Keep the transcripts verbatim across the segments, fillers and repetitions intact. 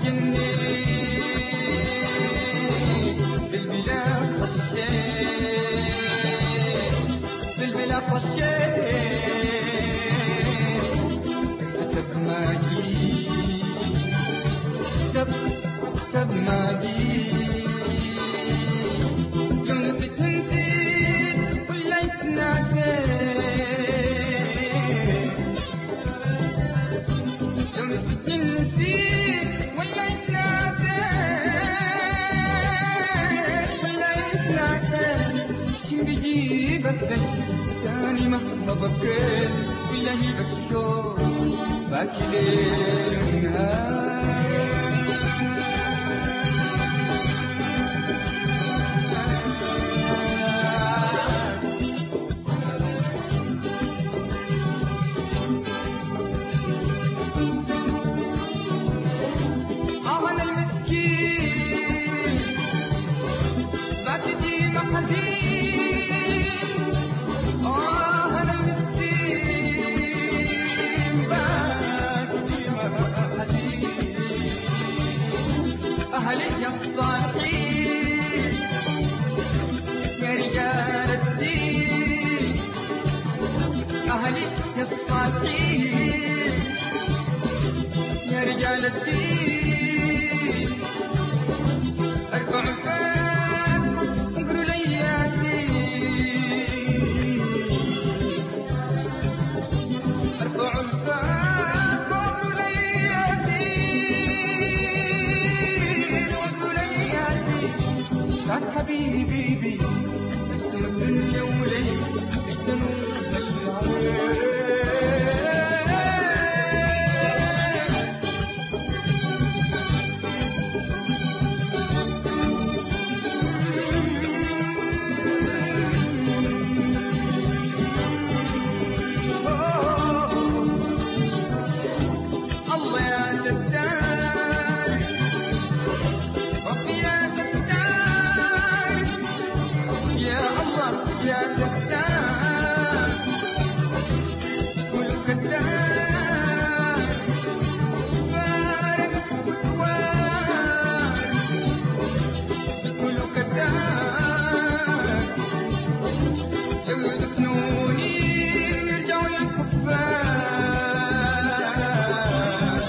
سكني بالبلاد خشيت بالبلاد خشيت كتب ما جيت كتب كتب ما جيت يوم نسيت نسيت ولا يتناسيت يوم نسيت نسيت ولا يتناسيت ولا يتناسيت شي بيجيبك تاني مهما بكيت بالله بالشوق باكي ليل ونهار أهلي يا الصالحين يا رجال الدين أهلي يا الصالحين يا رجال الدين ارفعوا الفان وقولوا لي ياسين ارفعوا الفان حبيبي بي تسلم الدنيا ولي الجنوب العين الله يا ستار ربي يا ستار يا الله يا ستار كل كتار بارك وتوار كل كتار لو يدفنوني يرجعوا الكفار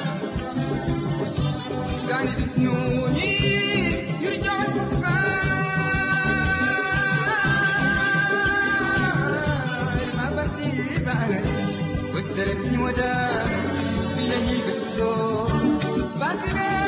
كان يدفنوني يرجعوا الكفار وتركني وداع بالله بالشوق باكرين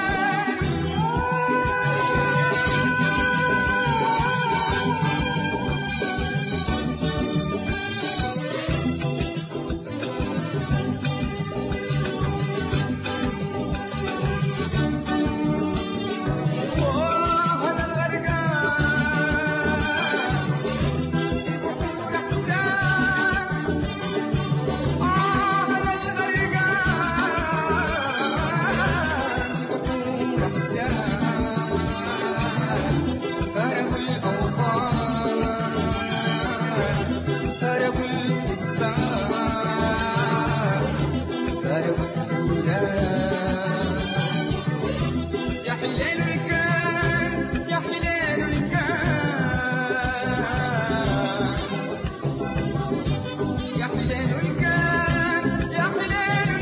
يا حليل الكان يا حليل الكان يا حليل الكان يا حليل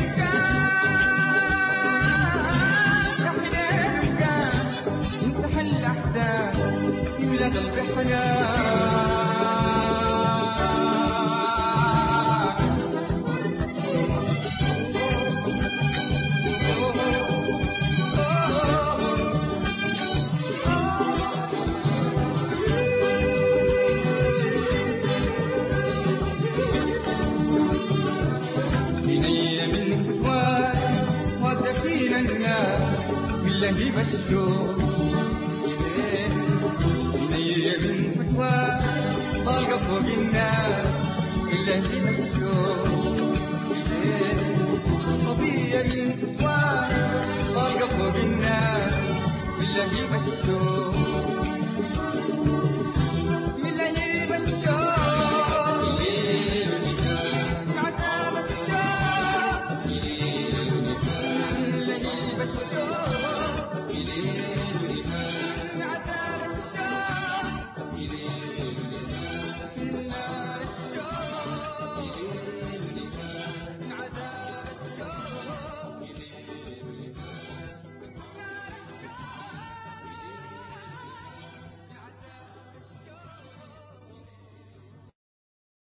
الكان يا حليل الكان امسح الأحزان يملى قلبي حنان بالله بالشوق بنية من فتوى طالقة فوق الناس بالله بالشوق